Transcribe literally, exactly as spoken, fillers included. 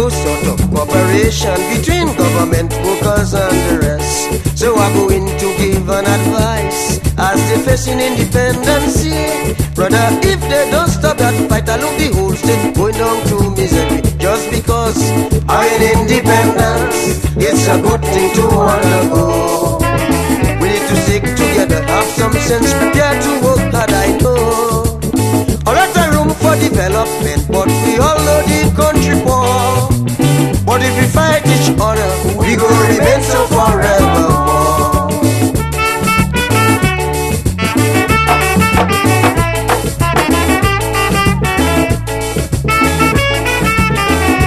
no sort of cooperation between government workers and the rest. So I'm going to give an advice as they facing independence. Brother, if they don't stop that fight, I look the whole state going down to misery. Just because I'm independence, it's a good thing to wanna go. We need to stick together, have some sense, prepare to work hard, I know. A lot of room for development, but we all know the country poor.